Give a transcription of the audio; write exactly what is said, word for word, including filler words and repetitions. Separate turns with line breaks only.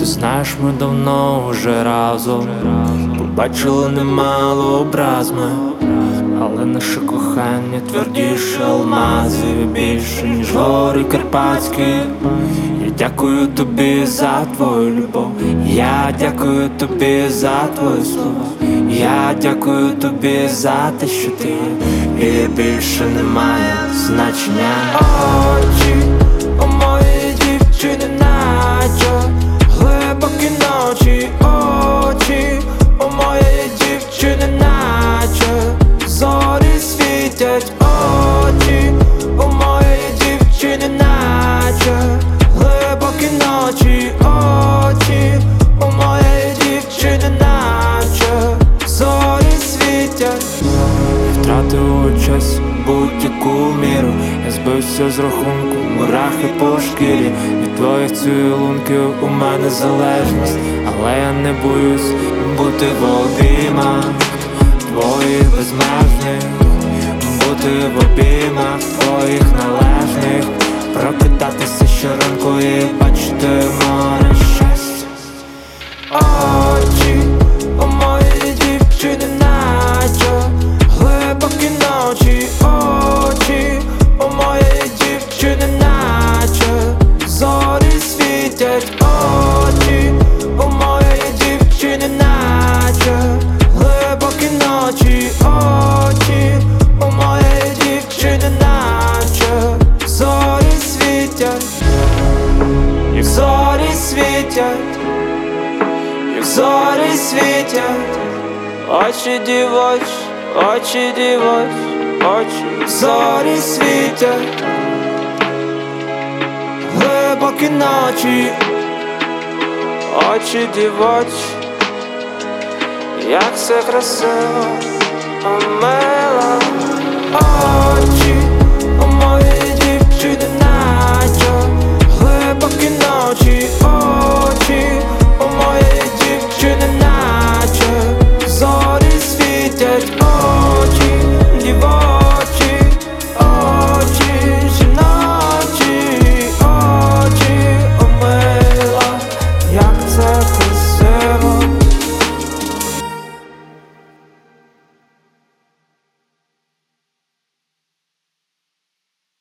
знаєш, ми давно вже разом побачили немало образ ми, але наше кохання твердіше алмазів, більше, ніж гори карпатські. Я дякую тобі за твою любов, я дякую тобі за твої слова, я дякую тобі за те, що ти є, і більше немає значення. Очі у моєї дівчини, наче глибокі ночі, очі у моєї дівчини, наче зорі світять, очі у моєї дівчини, наче глибокі ночі, очі у моєї дівчини, наче зорі світять. Втратив час будь-яку міру, я збився з рахунку, мурахи по шкірі. Від твоїх цілунків у мене залежність, але я не боюсь бути в обіймах твоїх безмежних, бути в обіймах твоїх належних, прокидатися щоранку і бачити море щастя. Очі у моєї дівчини, наче глибокі ночі, очі у моєї дівчини, наче зорі світять, очі у моєї дівчини, наче глибокі ночі, очі у моєї дівчини, наче зорі світять, як зорі світять, як зорі світять, очі дівочі, очі дівочі, очі зорі світять, глибокі ночі, очі дівочі, як все красиво, а мила.